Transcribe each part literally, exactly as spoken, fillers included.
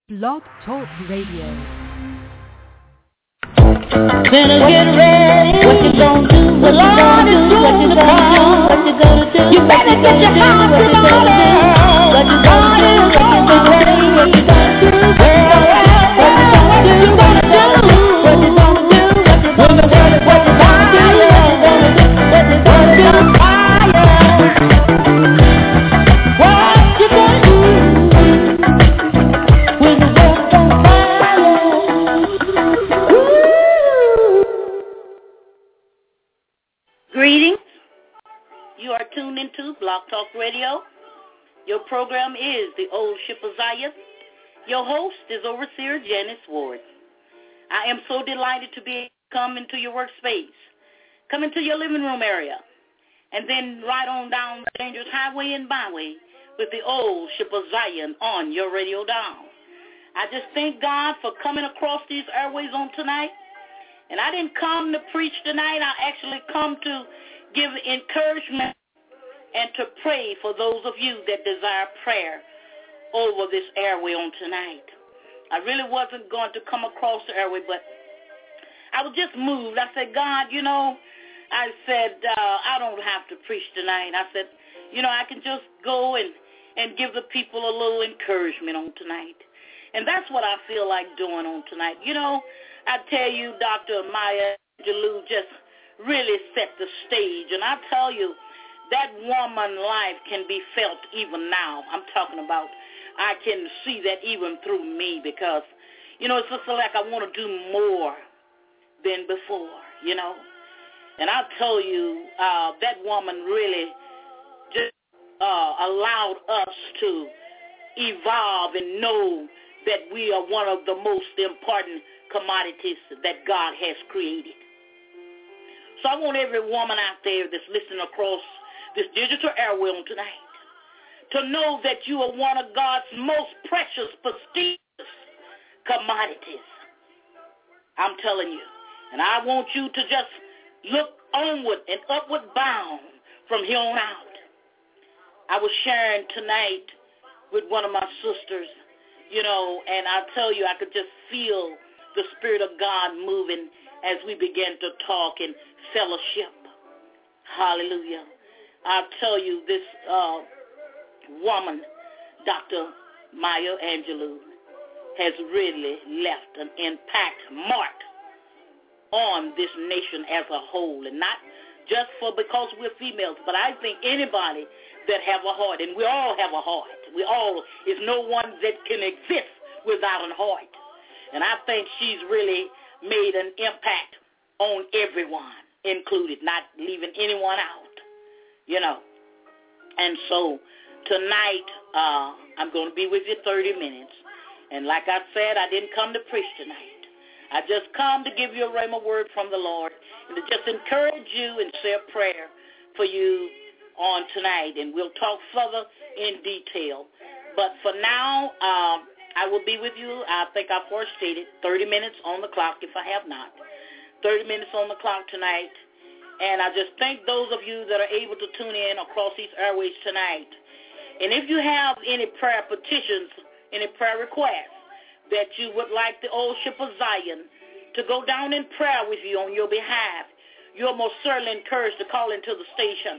Blog Talk Radio. Better get ready. What you gonna do? What you gonna do? What you gonna do? What you gonna do? You better get your house in order. What you gonna do? What you gonna do? What you gonna do? What you gonna do? What you gonna do? What you gonna do? What you gonna do? What you gonna do? What you gonna do? What you gonna do? What you gonna do? Greetings. You are tuned into Blog Talk Radio. Your program is The Old Ship of Zion. Your host is Overseer Janice Ward. I am so delighted to be able to come into your workspace, come into your living room area, and then ride on down the dangerous highway and byway with The Old Ship of Zion on your radio dial. I just thank God for coming across these airways on tonight. And I didn't come to preach tonight. I actually come to give encouragement and to pray for those of you that desire prayer over this airway on tonight. I really wasn't going to come across the airway, but I was just moved. I said, God, you know, I said, uh, I don't have to preach tonight. I said, you know, I can just go and, and give the people a little encouragement on tonight. And that's what I feel like doing on tonight. You know, I tell you, Doctor Maya Angelou just really set the stage. And I tell you, that woman's life can be felt even now. I'm talking about, I can see that even through me because, you know, it's just like I want to do more than before, you know. And I tell you, uh, that woman really just uh, allowed us to evolve and know that we are one of the most important commodities that God has created. So I want every woman out there that's listening across this digital airway on tonight to know that you are one of God's most precious, prestigious commodities. I'm telling you. And I want you to just look onward and upward bound from here on out. I was sharing tonight with one of my sisters, you know, and I tell you, I could just feel the Spirit of God moving as we began to talk and fellowship. Hallelujah. I'll tell you, this uh, woman, Doctor Maya Angelou, has really left an impact mark on this nation as a whole, and not just for because we're females, but I think anybody that have a heart, and we all have a heart. We all, there's no one that can exist without a heart. And I think she's really made an impact on everyone, included, not leaving anyone out, you know. And so tonight, uh, I'm going to be with you thirty minutes. And like I said, I didn't come to preach tonight. I just come to give you a rhema word from the Lord and to just encourage you and say a prayer for you on tonight. And we'll talk further in detail. But for now, um, I will be with you. I think I first stated thirty minutes on the clock if I have not. thirty minutes on the clock tonight. And I just thank those of you that are able to tune in across these airways tonight. And if you have any prayer petitions, any prayer requests that you would like the Old Ship of Zion to go down in prayer with you on your behalf, you're most certainly encouraged to call into the station.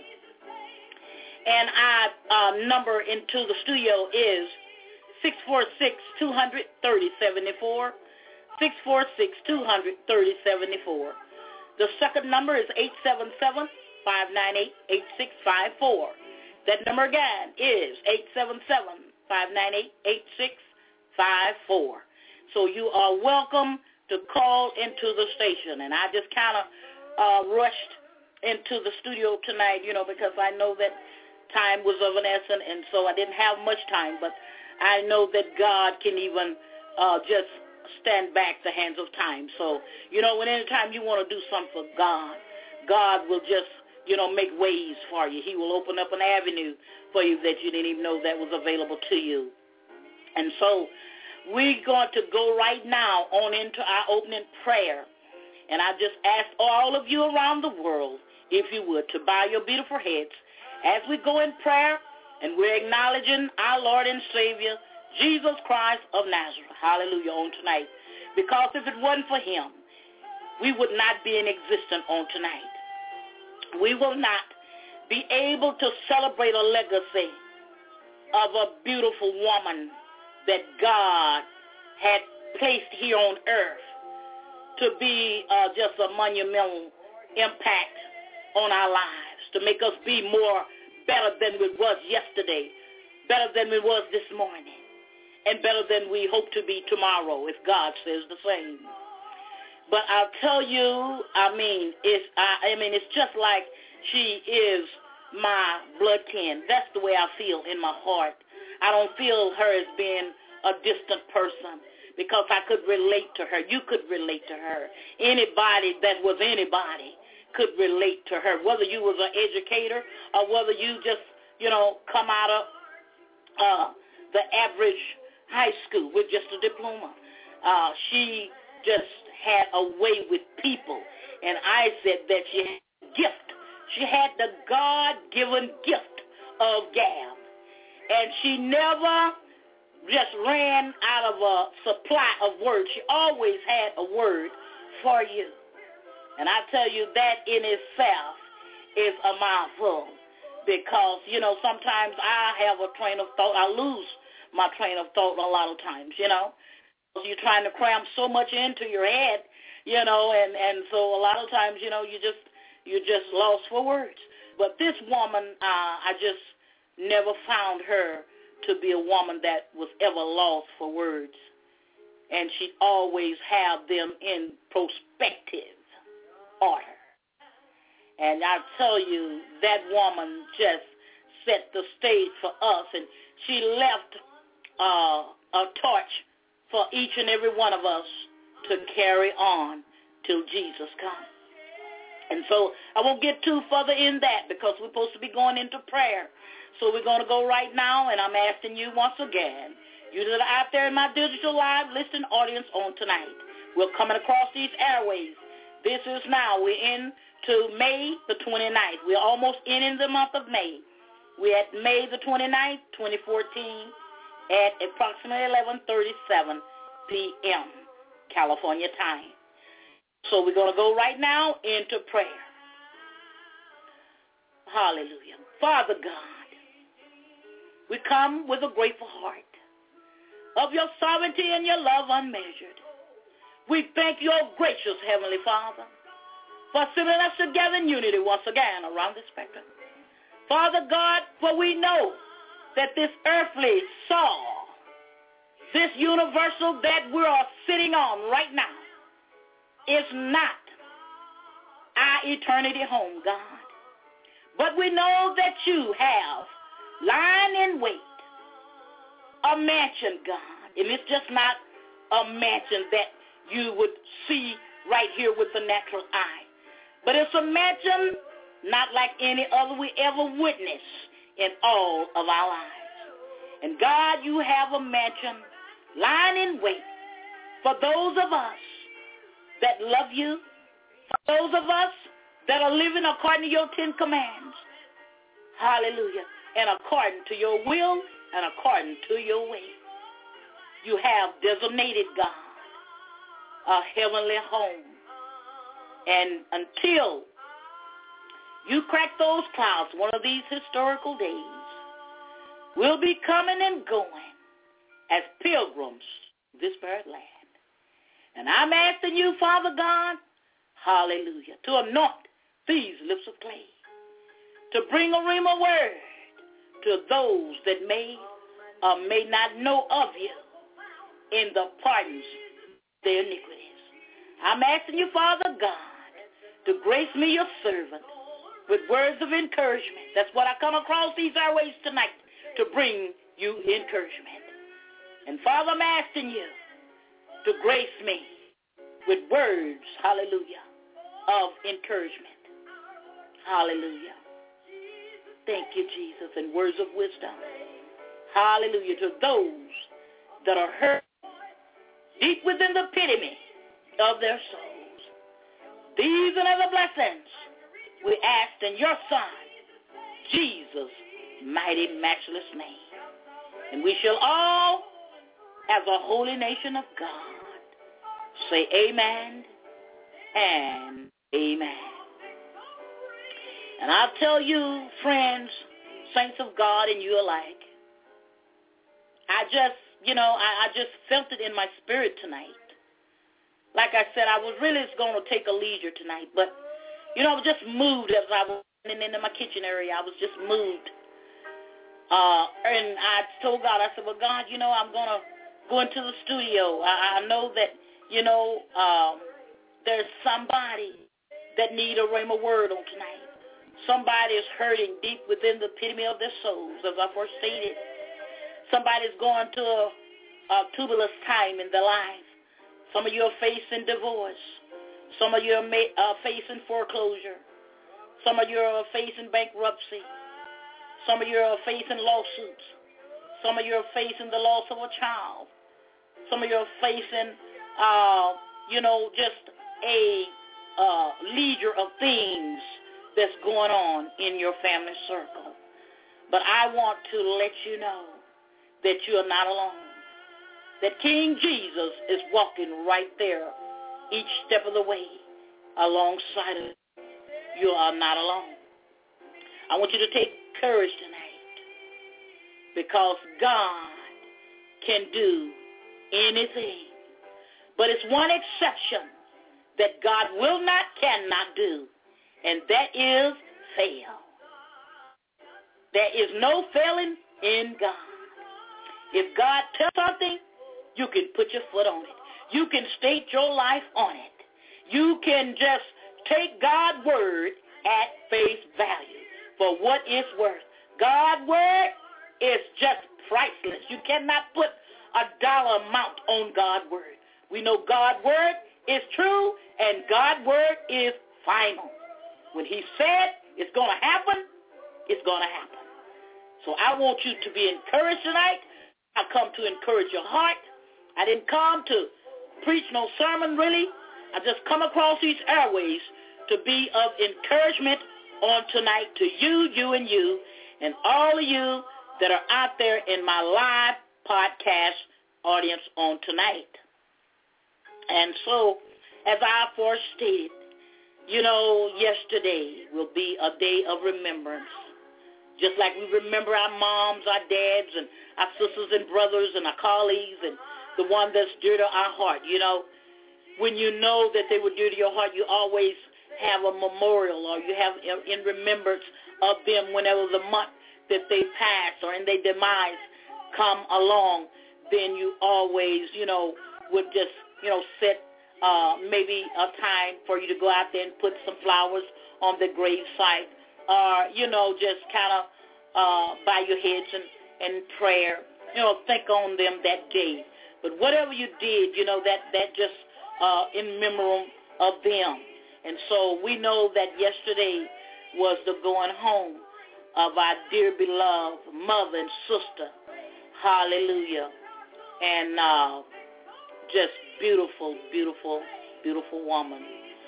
And our uh, number into the studio is six four six, two hundred, thirty seventy-four, six four six, two hundred, thirty seventy-four. The second number is eight seven seven, five nine eight, eight six five four. That number again is eight seven seven, five nine eight, eight six five four. So you are welcome to call into the station. And I just kind of uh, rushed into the studio tonight, you know, because I know that time was of an essence, and so I didn't have much time, but I know that God can even uh, just stand back the hands of time. So, you know, when any time you want to do something for God, God will just, you know, make ways for you. He will open up an avenue for you that you didn't even know that was available to you. And so we're going to go right now on into our opening prayer. And I just ask all of you around the world, if you would, to bow your beautiful heads as we go in prayer, and we're acknowledging our Lord and Savior, Jesus Christ of Nazareth. Hallelujah, on tonight. Because if it wasn't for him, we would not be in existence on tonight. We will not be able to celebrate a legacy of a beautiful woman that God had placed here on earth to be uh, just a monumental impact on our lives, to make us be more better than we was yesterday, better than we was this morning, and better than we hope to be tomorrow, if God says the same. But I'll tell you, I mean, it's I, I mean, it's just like she is my blood kin. That's the way I feel in my heart. I don't feel her as being a distant person because I could relate to her. You could relate to her. Anybody that was anybody could relate to her, whether you was an educator or whether you just, you know, come out of uh, the average high school with just a diploma. Uh, she just had a way with people, and I said that she had a gift. She had the God-given gift of gab, and she never just ran out of a supply of words. She always had a word for you. And I tell you, that in itself is a mouthful because, you know, sometimes I have a train of thought. I lose my train of thought a lot of times, you know. You're trying to cram so much into your head, you know, and, and so a lot of times, you know, you just you just lost for words. But this woman, uh, I just never found her to be a woman that was ever lost for words. And she'd always have them in prospective order. And I tell you, that woman just set the stage for us, and she left uh, a torch for each and every one of us to carry on till Jesus comes. And so I won't get too further in that because we're supposed to be going into prayer. So we're going to go right now, and I'm asking you once again, you that are out there in my digital live listening audience on tonight, we're coming across these airways. This is now, we're into May the twenty-ninth. We're almost in, in the month of May. We're at May the twenty-ninth, twenty fourteen, at approximately eleven thirty-seven p.m. California time. So we're going to go right now into prayer. Hallelujah. Father God, we come with a grateful heart of your sovereignty and your love unmeasured. We thank your gracious Heavenly Father for sending us together in unity once again around the spectrum. Father God, for we know that this earthly soul, this universal that we are sitting on right now, is not our eternity home, God. But we know that you have lying in wait a mansion, God. And it's just not a mansion that you would see right here with the natural eye. But it's a mansion not like any other we ever witnessed in all of our lives. And God, you have a mansion lying in wait for those of us that love you, for those of us that are living according to your Ten Commands. Hallelujah. And according to your will and according to your way. You have designated, God, a heavenly home. And until you crack those clouds one of these historical days, we'll be coming and going as pilgrims this bird land. And I'm asking you, Father God, hallelujah, to anoint these lips of clay, to bring a rhema word to those that may or may not know of you in the pardons of their iniquities. I'm asking you, Father God, to grace me, your servant, with words of encouragement. That's what I come across these airways tonight, to bring you encouragement. And Father, I'm asking you to grace me with words, hallelujah, of encouragement. Hallelujah. Thank you, Jesus, and words of wisdom. Hallelujah, to those that are hurt deep within the epitome of their souls. These and other blessings we ask in your Son, Jesus' mighty, matchless name. And we shall all as a holy nation of God. Say amen and amen. And I'll tell you, friends, saints of God and you alike, I just, you know, I, I just felt it in my spirit tonight. Like I said, I was really going to take a leisure tonight, but, you know, I was just moved as I was in, in my kitchen area. I was just moved. Uh, and I told God, I said, well, God, you know, I'm going to go into the studio. I, I know that, you know, um, there's somebody that need a rhema word on tonight. Somebody is hurting deep within the epitome of their souls, as I first stated. Somebody's going to a, a turbulent time in their life. Some of you are facing divorce. Some of you are ma- uh, facing foreclosure. Some of you are facing bankruptcy. Some of you are facing lawsuits. Some of you are facing the loss of a child. Some of you are facing, uh, you know, just a uh, leisure of things that's going on in your family circle. But I want to let you know that you are not alone. That King Jesus is walking right there each step of the way alongside of you. You are not alone. I want you to take courage tonight because God can do anything. But it's one exception that God will not, cannot do, and that is fail. There is no failing in God. If God tells something, you can put your foot on it. You can state your life on it. You can just take God's word at face value for what it's worth. God's word is just priceless. You cannot put a dollar amount on God's word. We know God's word is true and God's word is final. When he said it's going to happen, it's going to happen. So I want you to be encouraged tonight. I come to encourage your heart. I didn't come to preach no sermon, really. I just come across these airways to be of encouragement on tonight to you, you, and you, and all of you that are out there in my live podcast audience on tonight. And so, as I first stated, you know, yesterday will be a day of remembrance. Just like we remember our moms, our dads, and our sisters and brothers and our colleagues and the one that's dear to our heart. You know, when you know that they were dear to your heart, you always have a memorial or you have in remembrance of them whenever the month that they pass or in their demise come along, then you always, you know, would just, you know, set uh, maybe a time for you to go out there and put some flowers on the grave site or, you know, just kind of uh, bow your heads and, and prayer, you know, think on them that day. But whatever you did, you know, that, that just uh, in memory of them. And so we know that yesterday was the going home of our dear beloved mother and sister. Hallelujah. And uh, just beautiful, beautiful, beautiful woman,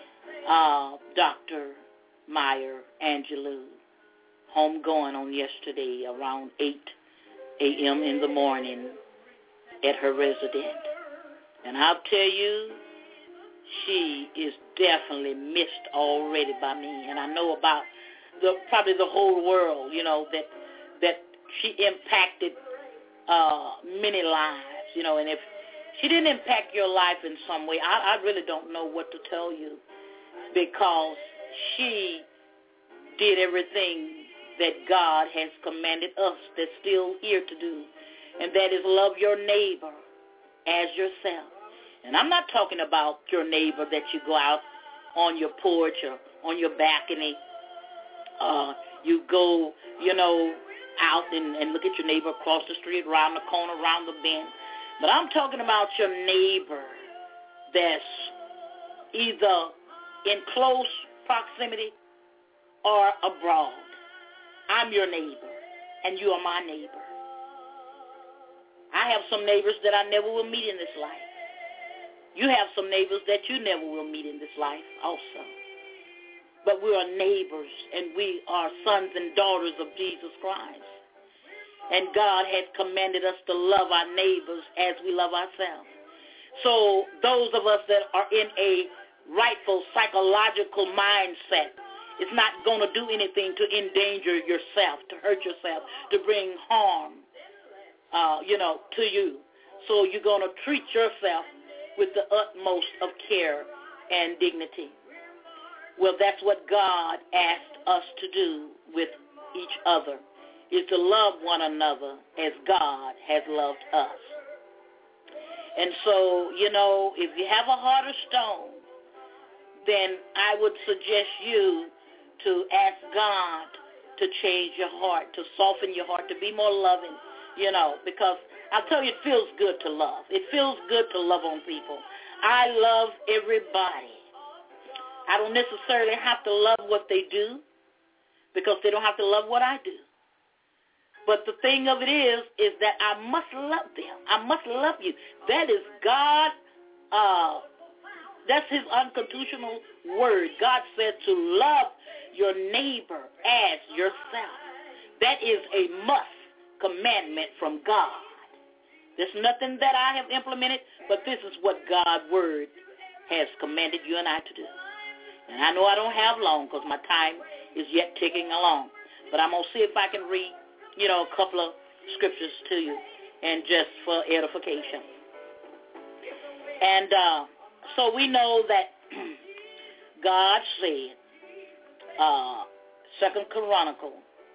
uh, Doctor Maya Angelou, homegoing on yesterday around eight a.m. in the morning at her residence. And I'll tell you, she is definitely missed already by me. And I know about the probably the whole world, you know, that that she impacted uh, many lives, you know. And if she didn't impact your life in some way, I, I really don't know what to tell you, because she did everything that God has commanded us that's still here to do, and that is love your neighbor as yourself. And I'm not talking about your neighbor that you go out on your porch or on your balcony. Uh, you go, you know, out and, and look at your neighbor across the street, around the corner, around the bend. But I'm talking about your neighbor that's either in close proximity or abroad. I'm your neighbor, and you are my neighbor. I have some neighbors that I never will meet in this life. You have some neighbors that you never will meet in this life also. But we are neighbors, and we are sons and daughters of Jesus Christ. And God had commanded us to love our neighbors as we love ourselves. So those of us that are in a rightful psychological mindset, it's not going to do anything to endanger yourself, to hurt yourself, to bring harm, uh, you know, to you. So you're going to treat yourself with the utmost of care and dignity. Well, that's what God asked us to do with each other, is to love one another as God has loved us. And so, you know, if you have a heart of stone, then I would suggest you to ask God to change your heart, to soften your heart, to be more loving, you know, because I'll tell you, it feels good to love. It feels good to love on people. I love everybody. I don't necessarily have to love what they do because they don't have to love what I do. But the thing of it is, is that I must love them. I must love you. That is God, uh, that's his unconditional word. God said to love your neighbor as yourself. That is a must commandment from God. There's nothing that I have implemented, but this is what God's word has commanded you and I to do. And I know I don't have long because my time is yet ticking along. But I'm going to see if I can read, you know, a couple of scriptures to you, and just for edification. And uh, so we know that God said, uh, Second Chronicle,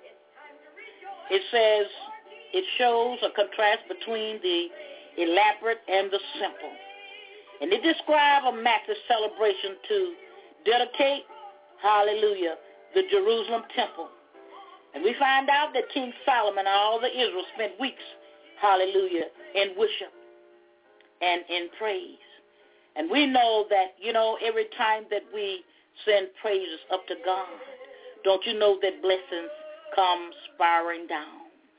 it says, it shows a contrast between the elaborate and the simple. And it describes a massive celebration to dedicate, hallelujah, the Jerusalem temple. And we find out that King Solomon and all the Israel spent weeks, hallelujah, in worship and in praise. And we know that, you know, every time that we send praises up to God, don't you know that blessings come spiraling down?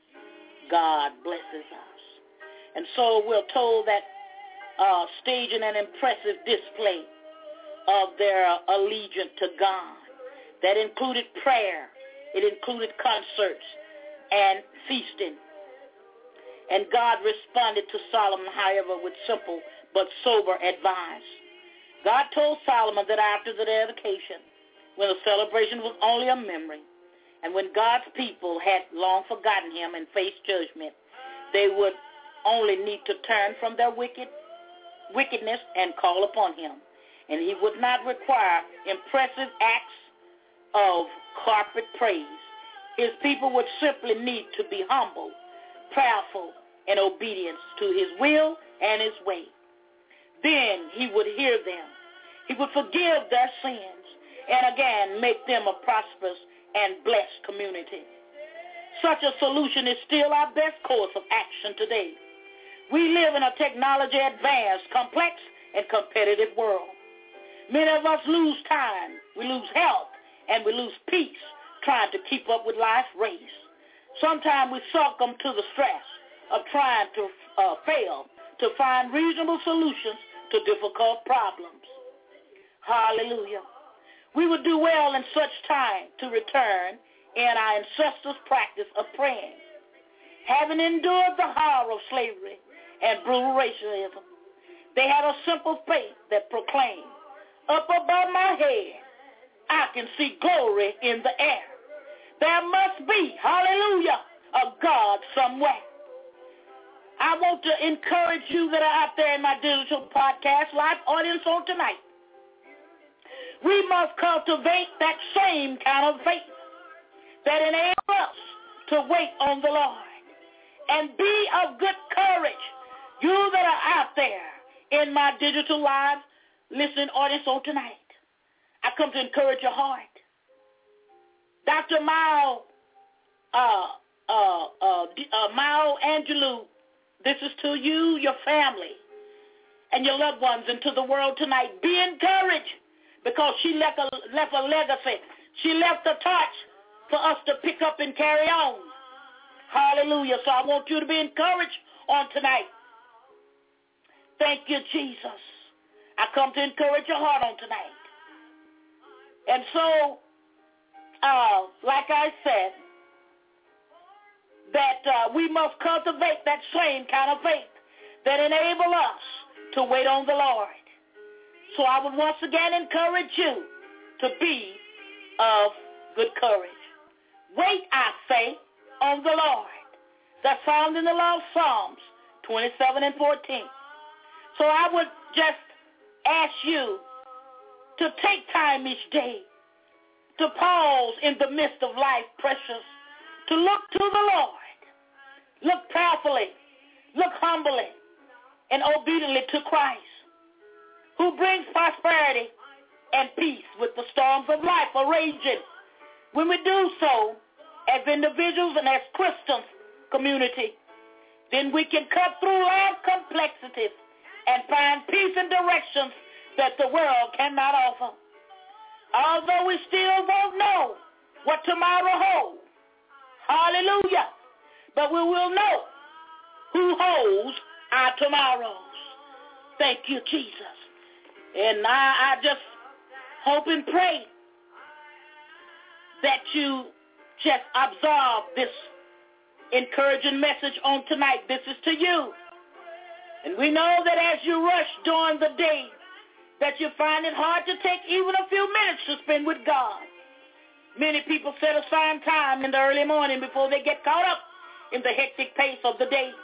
God blesses us. And so we're told that uh, staging an impressive display of their allegiance to God, that included prayer, it included concerts and feasting. And God responded to Solomon, however, with simple but sober advice. God told Solomon that after the dedication, when the celebration was only a memory, and when God's people had long forgotten him and faced judgment, they would only need to turn from their wicked wickedness and call upon him. And he would not require impressive acts of corporate praise. His people would simply need to be humble, prayerful, and obedient to his will and his way. Then he would hear them. He would forgive their sins and again make them a prosperous and blessed community. Such a solution is still our best course of action today. We live in a technology-advanced, complex, and competitive world. Many of us lose time, we lose health, and we lose peace trying to keep up with life's race. Sometimes we succumb to the stress of trying to uh, fail to find reasonable solutions to difficult problems. Hallelujah. We would do well in such time to return in our ancestors' practice of praying. Having endured the horror of slavery and brutal racism, they had a simple faith that proclaimed, up above my head, I can see glory in the air. There must be, hallelujah, a God somewhere. I want to encourage you that are out there in my digital podcast live audience on tonight. We must cultivate that same kind of faith that enables us to wait on the Lord and be of good courage. You that are out there in my digital live listening audience on tonight, I come to encourage your heart. Doctor Mao, uh, uh, uh, uh, Mao Angelou, this is to you, your family, and your loved ones, and to the world tonight. Be encouraged, because she left a, left a legacy. She left a torch for us to pick up and carry on. Hallelujah. So I want you to be encouraged on tonight. Thank you, Jesus. I come to encourage your heart on tonight. And so, uh, like I said, that uh, we must cultivate that same kind of faith that enable us to wait on the Lord. So I would once again encourage you to be of good courage. Wait, I say, on the Lord. That's found in the law of Psalms twenty-seven and fourteen. So I would just ask you to take time each day to pause in the midst of life, precious, to look to the Lord, look prayerfully, look humbly, and obediently to Christ, who brings prosperity and peace with the storms of life are raging. When we do so, as individuals and as Christians community, then we can cut through life's complexities and find peace and directions that the world cannot offer. Although we still won't know what tomorrow holds, hallelujah, but we will know who holds our tomorrows. Thank you, Jesus. And I, I just hope and pray that you just absorb this encouraging message on tonight. This is to you. And we know that as you rush during the day, that you find it hard to take even a few minutes to spend with God. Many people set aside time in the early morning before they get caught up in the hectic pace of the day.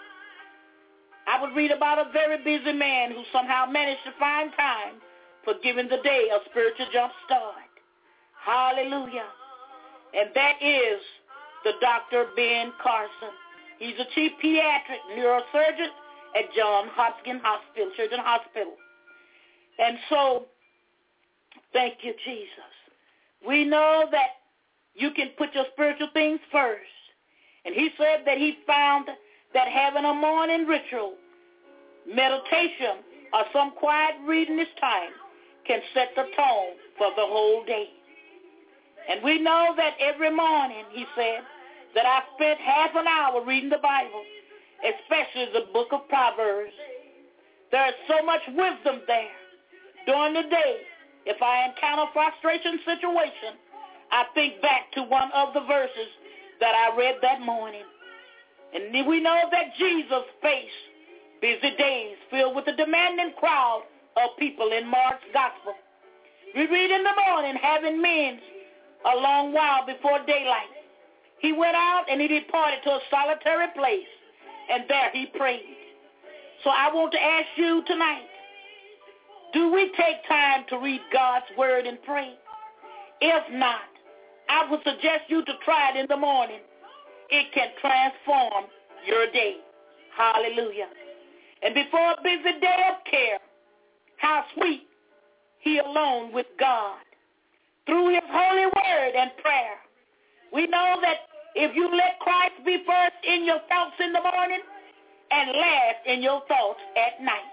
I would read about a very busy man who somehow managed to find time for giving the day a spiritual jump start. Hallelujah. And that is the Doctor Ben Carson. He's a chief pediatric neurosurgeon at Johns Hopkins Hospital, Children's Hospital. And so, thank you, Jesus. We know that you can put your spiritual things first. And he said that he found that having a morning ritual, meditation, or some quiet reading this time can set the tone for the whole day. And we know that every morning, he said, that I spent half an hour reading the Bible, especially the book of Proverbs. There is so much wisdom there. During the day, if I encounter frustration situation, I think back to one of the verses that I read that morning. And we know that Jesus faced busy days filled with a demanding crowd of people in Mark's gospel. We read in the morning, having men a long while before daylight, he went out and he departed to a solitary place, and there he prayed. So I want to ask you tonight, do we take time to read God's word and pray? If not, I would suggest you to try it in the morning. It can transform your day. Hallelujah. And before a busy day of care, how sweet he alone with God. Through his holy word and prayer, we know that if you let Christ be first in your thoughts in the morning and last in your thoughts at night.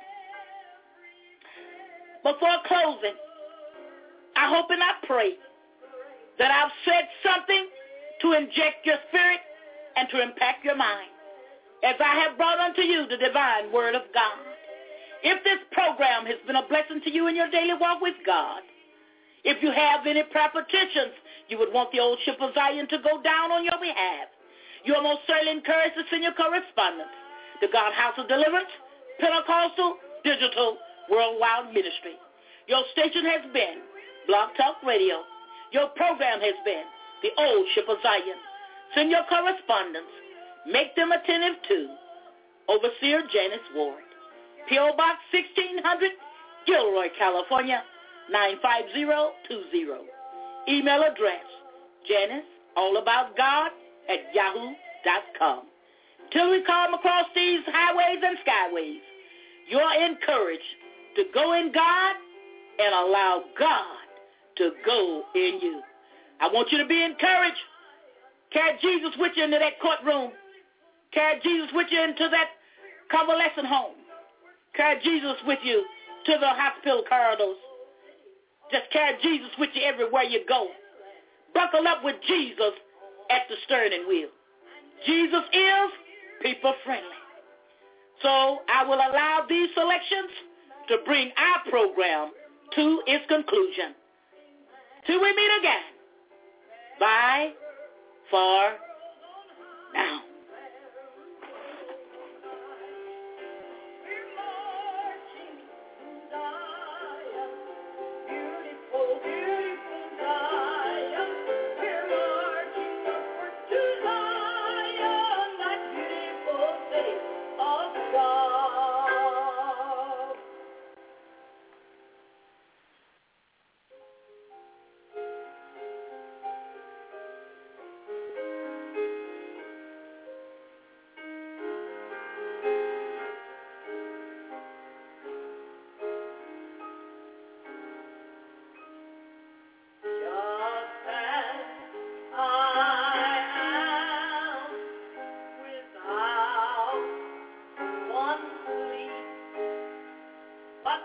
Before closing, I hope and I pray that I've said something to inject your spirit and to impact your mind, as I have brought unto you the divine word of God. If this program has been a blessing to you in your daily walk with God, if you have any prayer petitions you would want the old ship of Zion to go down on your behalf, you are most certainly encouraged to send your correspondence to God House of Deliverance, Pentecostal, Digital, Worldwide Ministry. Your station has been Blog Talk Radio. Your program has been the Old Ship of Zion. Send your correspondence. Make them attentive to Overseer Janice Ward. P O. Box sixteen hundred, Gilroy, California, nine five zero two zero. Email address, Janice, allaboutgod at yahoo dot com. Till we come across these highways and skyways, you are encouraged to go in God and allow God to go in you. I want you to be encouraged. Carry Jesus with you into that courtroom. Carry Jesus with you into that convalescent home. Carry Jesus with you to the hospital corridors. Just carry Jesus with you everywhere you go. Buckle up with Jesus at the steering wheel. Jesus is people friendly. So I will allow these selections to bring our program to its conclusion. Till we meet again. Bye for now.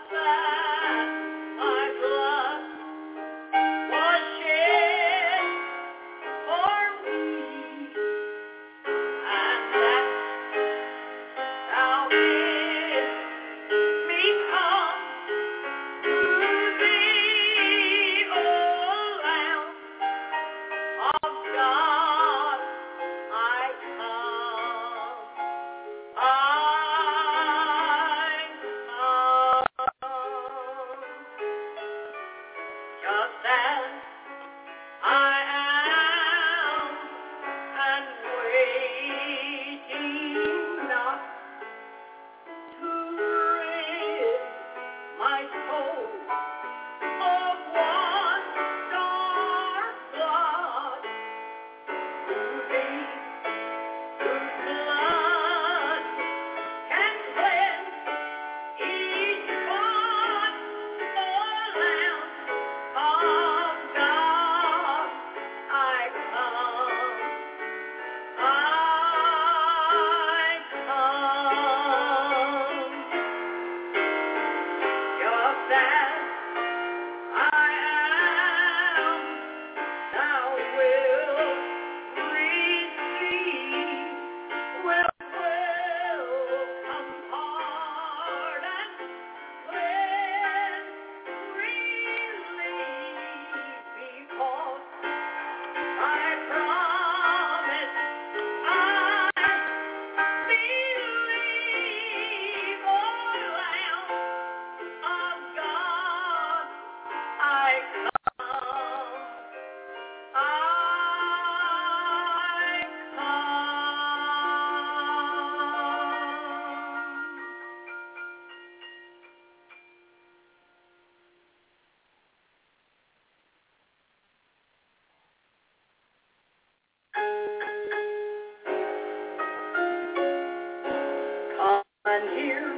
And here